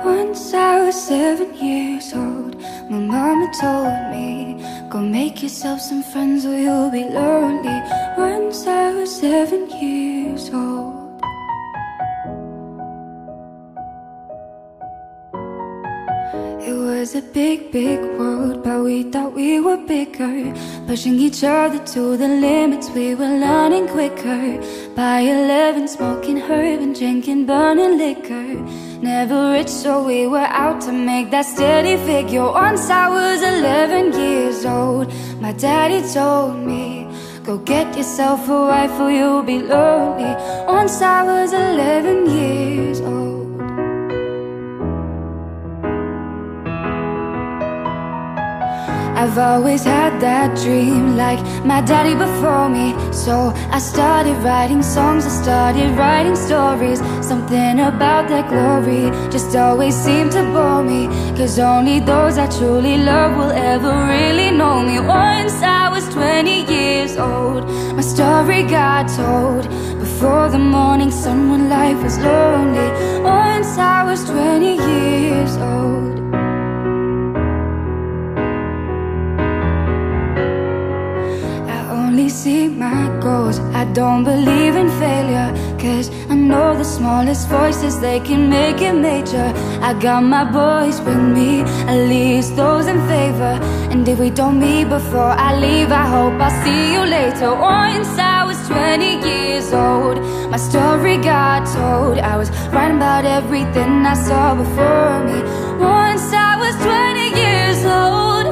Once I was 7 years old, my mama told me, go make yourself some friends or you'll be lonely. Once I was 7 years old. It was a big, big world, but we thought we were bigger, pushing each other to the limits, we were learning quicker. By 11, smoking herb and drinking burning liquor. Never rich, so we were out to make that steady figure. Once I was 11 years old, my daddy told me, go get yourself a wife or you'll be lonely. Once I was 11 years old. I've always had that dream, like my daddy before me. So I started writing songs, I started writing stories. Something about that glory just always seemed to bore me, 'cause only those I truly love will ever really know me. Once I was 20 years old, my story got told before the morning sun when life was lonely. Once I was 20 years old. Only see my goals, I don't believe in failure, 'cause I know the smallest voices, they can make it major. I got my boys with me, at least those in favor. And if we don't meet before I leave, I hope I'll see you later. Once I was 20 years old, my story got told. I was writing about everything I saw before me. Once I was 20 years old.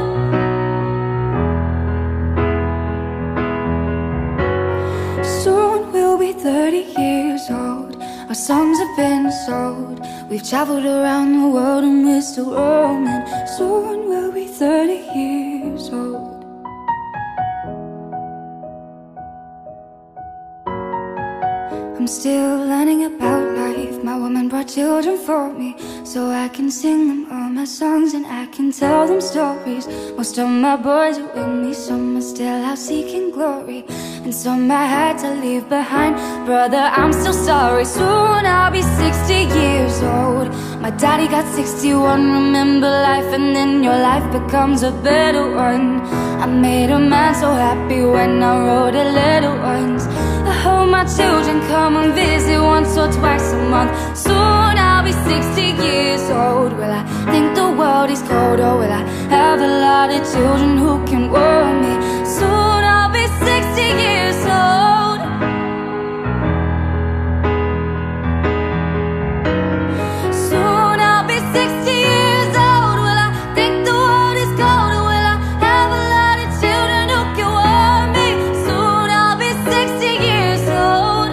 Soon we'll be 30 years old. Our songs have been sold. We've traveled around the world and we're still roaming. Soon we'll be 30 years old. I'm still learning about life. My woman brought children for me, so I can sing them all my songs and I can tell them stories. Most of my boys are with me, some are still out seeking glory, and some I had to leave behind. Brother, I'm still sorry. Soon I'll be 60 years old. My daddy got 61. Remember life and then your life becomes a better one. I made a man so happy when I wrote a letter once. I hope my children come and visit once or twice a month. Soon I'll be 60 years old. Will I think the world is cold, or will I have a lot of children who can warm me? Soon I'll be 60 years old. Soon I'll be 60 years old. Will I think the world is cold, or will I have a lot of children who can warm me? Soon I'll be 60 years old.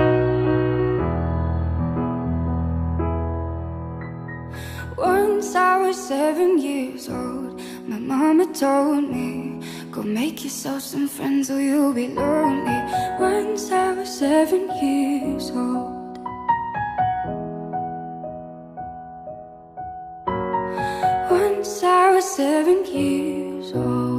Once I was 7 years old, my mama told me, go make yourself some friends or you'll be lonely. Once I was 7 years old. Once I was 7 years old.